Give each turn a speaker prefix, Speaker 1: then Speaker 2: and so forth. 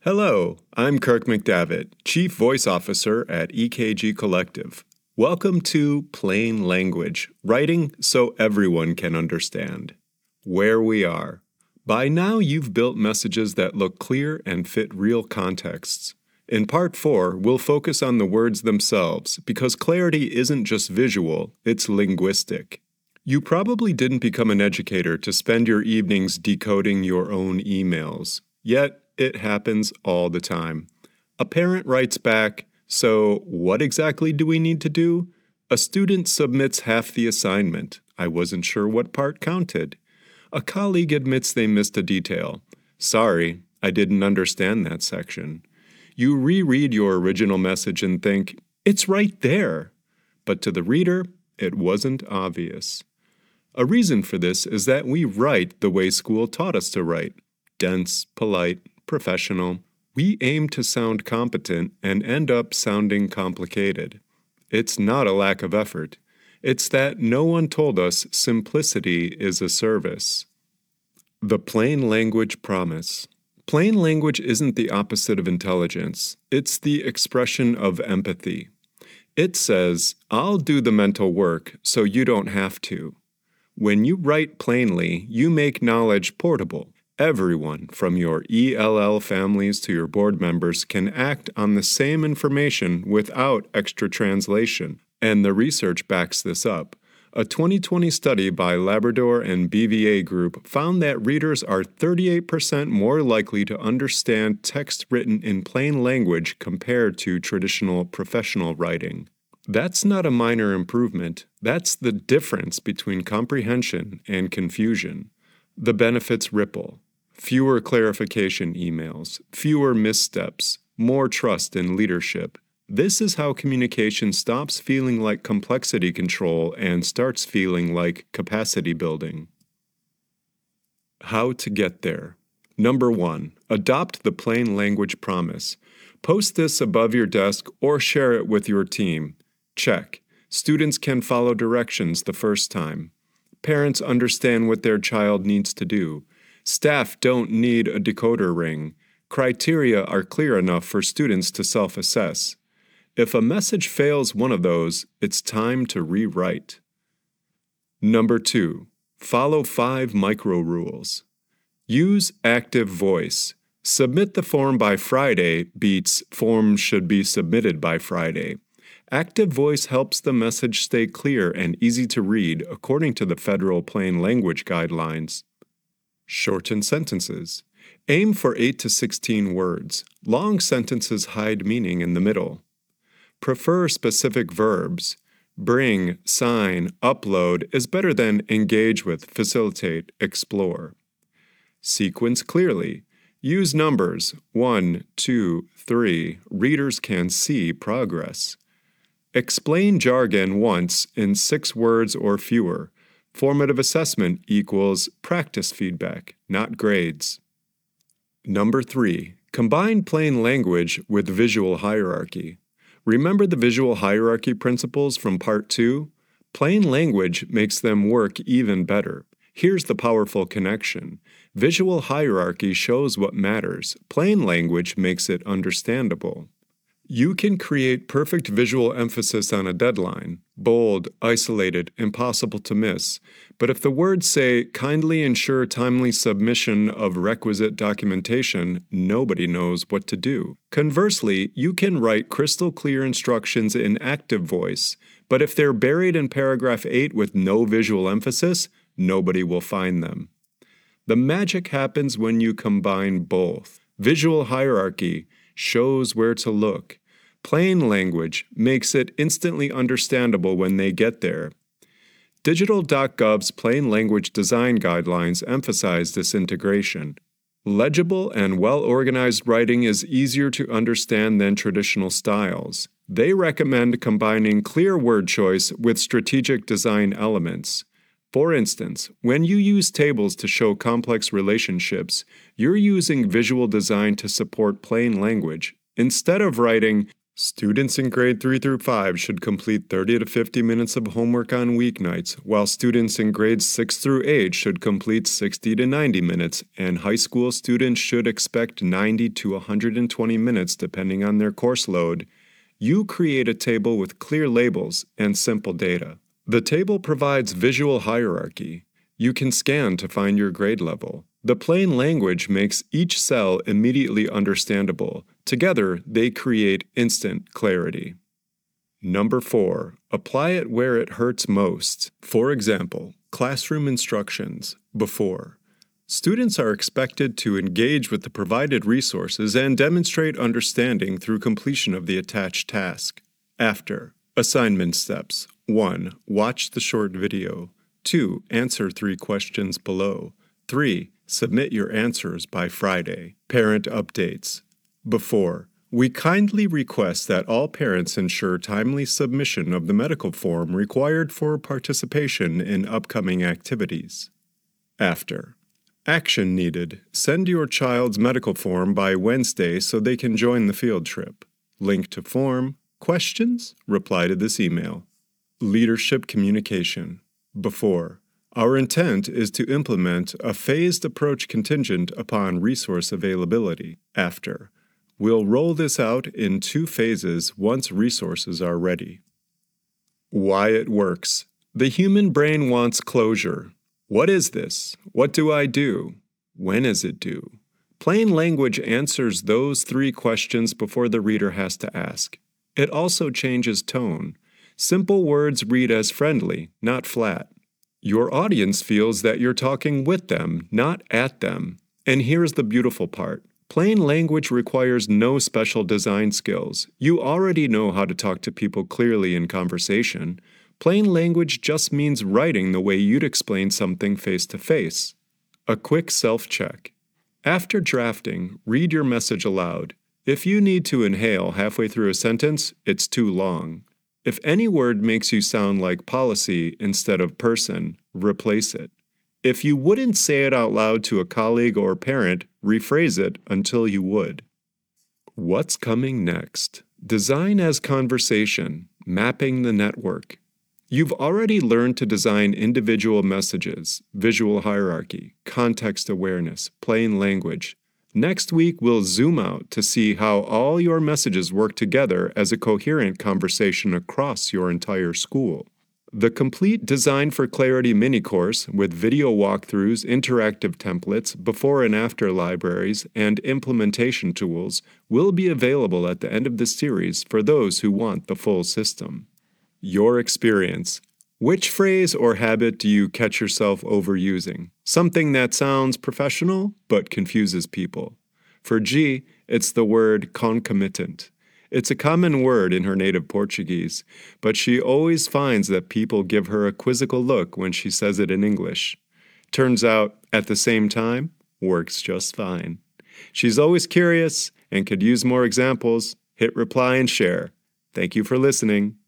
Speaker 1: Hello, I'm Kirk McDavitt, Chief Voice Officer at EKG Collective. Welcome to Plain Language, writing so everyone can understand. Where we are. By now you've built messages that look clear and fit real contexts. In Part 4, we'll focus on the words themselves, because clarity isn't just visual, it's linguistic. You probably didn't become an educator to spend your evenings decoding your own emails. Yet, it happens all the time. A parent writes back, "So, what exactly do we need to do?" A student submits half the assignment. I wasn't sure what part counted. A colleague admits they missed a detail. "Sorry, I didn't understand that section." You reread your original message and think, "It's right there." But to the reader, it wasn't obvious. A reason for this is that we write the way school taught us to write. Dense, polite, professional. We aim to sound competent and end up sounding complicated. It's not a lack of effort. It's that no one told us simplicity is a service. The plain language promise. Plain language isn't the opposite of intelligence. It's the expression of empathy. It says, "I'll do the mental work so you don't have to." When you write plainly, you make knowledge portable. Everyone, from your ELL families to your board members, can act on the same information without extra translation, and the research backs this up. A 2020 study by Labrador and BVA Group found that readers are 38% more likely to understand text written in plain language compared to traditional professional writing. That's not a minor improvement. That's the difference between comprehension and confusion. The benefits ripple. Fewer clarification emails, fewer missteps, more trust in leadership. This is how communication stops feeling like complexity control and starts feeling like capacity building. How to get there. Number 1, adopt the plain language promise. Post this above your desk or share it with your team. Check. Students can follow directions the first time. Parents understand what their child needs to do. Staff don't need a decoder ring. Criteria are clear enough for students to self-assess. If a message fails one of those, it's time to rewrite. Number 2, follow 5 micro rules. Use active voice. Submit the form by Friday beats form should be submitted by Friday. Active voice helps the message stay clear and easy to read according to the federal plain language guidelines. Shorten sentences. Aim for 8 to 16 words. Long sentences hide meaning in the middle. Prefer specific verbs. Bring, sign, upload is better than engage with, facilitate, explore. Sequence clearly. Use numbers 1, 2, 3. Readers can see progress. Explain jargon once in 6 words or fewer. Formative assessment equals practice feedback, not grades. Number 3, combine plain language with visual hierarchy. Remember the visual hierarchy principles from Part 2? Plain language makes them work even better. Here's the powerful connection. Visual hierarchy shows what matters. Plain language makes it understandable. You can create perfect visual emphasis on a deadline, bold, isolated, impossible to miss, but if the words say, "Kindly ensure timely submission of requisite documentation," nobody knows what to do. Conversely, you can write crystal clear instructions in active voice, but if they're buried in paragraph 8 with no visual emphasis, nobody will find them. The magic happens when you combine both. Visual hierarchy shows where to look. Plain language makes it instantly understandable when they get there. Digital.gov's plain language design guidelines emphasize this integration. Legible and well-organized writing is easier to understand than traditional styles. They recommend combining clear word choice with strategic design elements. For instance, when you use tables to show complex relationships, you're using visual design to support plain language. Instead of writing, Students in grade 3 through 5 should complete 30 to 50 minutes of homework on weeknights, while students in grades 6 through 8 should complete 60 to 90 minutes, and high school students should expect 90 to 120 minutes depending on their course load. You create a table with clear labels and simple data. The table provides visual hierarchy. You can scan to find your grade level. The plain language makes each cell immediately understandable. Together, they create instant clarity. Number 4. Apply it where it hurts most. For example, classroom instructions. Before. Students are expected to engage with the provided resources and demonstrate understanding through completion of the attached task. After. Assignment steps. 1. Watch the short video. 2. Answer 3 questions below. 3. Submit your answers by Friday. Parent updates. Before. We kindly request that all parents ensure timely submission of the medical form required for participation in upcoming activities. After. Action needed. Send your child's medical form by Wednesday so they can join the field trip. Link to form. Questions? Reply to this email. Leadership communication. Before. Our intent is to implement a phased approach contingent upon resource availability. After. We'll roll this out in 2 phases once resources are ready. Why it works. The human brain wants closure. What is this? What do I do? When is it due? Plain language answers those 3 questions before the reader has to ask. It also changes tone. Simple words read as friendly, not flat. Your audience feels that you're talking with them, not at them. And here's the beautiful part. Plain language requires no special design skills. You already know how to talk to people clearly in conversation. Plain language just means writing the way you'd explain something face-to-face. A quick self-check. After drafting, read your message aloud. If you need to inhale halfway through a sentence, it's too long. If any word makes you sound like policy instead of person, replace it. If you wouldn't say it out loud to a colleague or parent, rephrase it until you would. What's coming next? Design as conversation, mapping the network. You've already learned to design individual messages, visual hierarchy, context awareness, plain language. Next week, we'll zoom out to see how all your messages work together as a coherent conversation across your entire school. The complete Design for Clarity mini-course with video walkthroughs, interactive templates, before and after libraries, and implementation tools will be available at the end of the series for those who want the full system. Your experience. Which phrase or habit do you catch yourself overusing? Something that sounds professional but confuses people. For G, it's the word concomitant. It's a common word in her native Portuguese, but she always finds that people give her a quizzical look when she says it in English. Turns out, at the same time, works just fine. She's always curious and could use more examples. Hit reply and share. Thank you for listening.